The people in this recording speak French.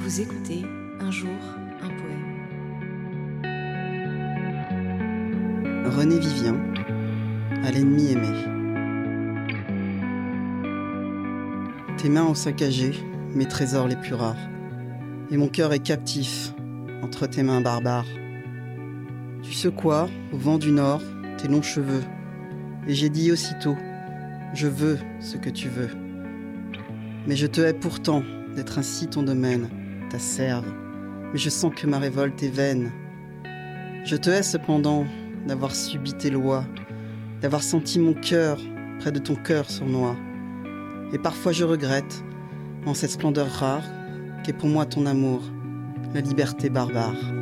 Vous écoutez Un jour, un poème. René Vivien, à l'ennemi aimé. Tes mains ont saccagé mes trésors les plus rares, et mon cœur est captif entre tes mains barbares. Tu secouas au vent du nord tes longs cheveux, et j'ai dit aussitôt, je veux ce que tu veux. Mais je te hais pourtant d'être ainsi ton domaine, ta serve, mais je sens que ma révolte est vaine. Je te hais cependant d'avoir subi tes lois, d'avoir senti mon cœur près de ton cœur sournois. Et parfois je regrette, en cette splendeur rare, qu'est pour moi ton amour, la liberté barbare.